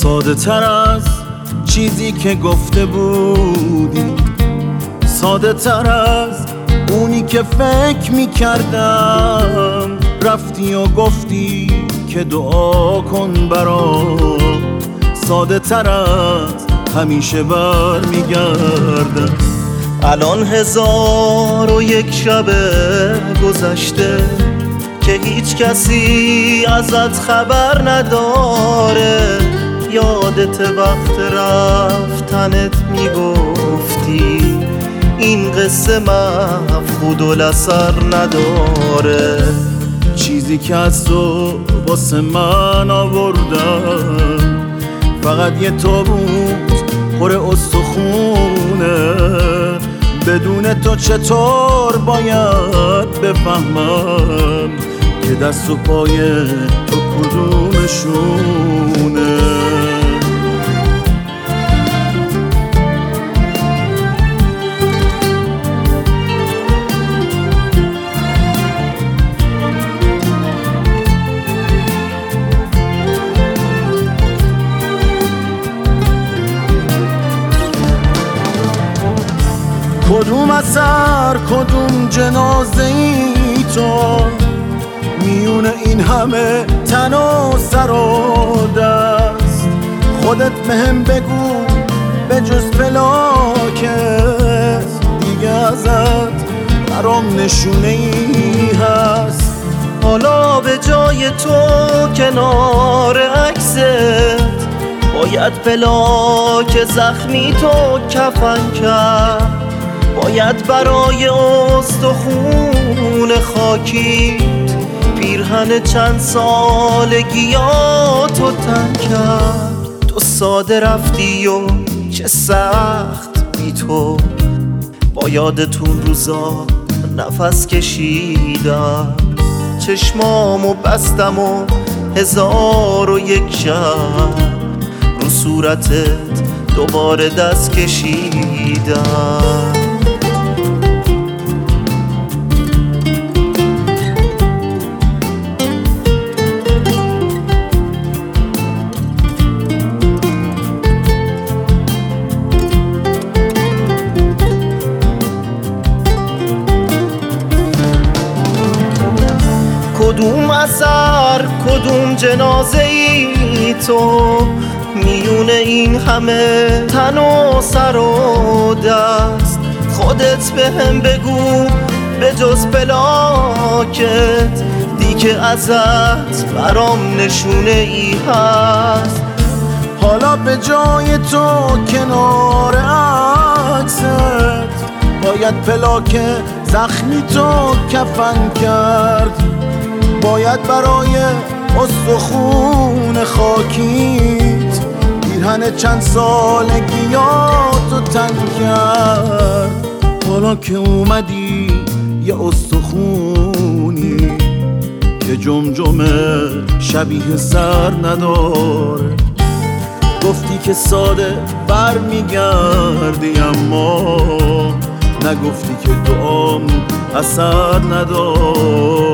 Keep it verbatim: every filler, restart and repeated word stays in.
ساده تر از چیزی که گفته بودی، ساده تر از اونی که فکر میکردم. رفتی و گفتی که دعا کن برام، ساده تر از همیشه بر میگردم. الان هزار و یک شب گذشته که هیچ کسی ازت خبر نداره. یادت وقت رفتنت میگفتی این قصه مفقود الاثر نداره. چیزی که از تو واسه من آوردم فقط یه تابوت پر استخونه. بدون تو چطور باید بفهمم که دست و پای تو کدومشونه؟ کدوم اثر کدوم جنازه ای تو میونه این همه تن و سر و دست؟ خودت بهم بگو به جز فلاکت دیگه ازت برام نشونه ای هست؟ حالا به جای تو کنار عکست باید پلاک زخمی تو کفن کرد. باید برای استخون خاکیت پیرهن چند سالگیاتو تن کرد. تو ساده رفتی و چه سخت بی تو، با یادتون روزا نفس کشیدم. چشمامو بستم و هزار و یک شب رو صورتت دوباره دست کشیدم. کدوم اثر کدوم جنازه ای تو میونه این همه تن و سر و دست؟ خودت بهم بگو به جز پلاکت دیگه ازت برام نشونه ای هست؟ حالا به جای تو کنار عکست باید پلاک زخمی تو کفن کرد. باید برای استخون خاکیت پیرهن چند سالگیاتو تن کرد. حالا که اومدی یه استخونی که جمجمه شبیه سر نداره. گفتی که ساده بر میگردی اما نگفتی که دعام اثر نداره.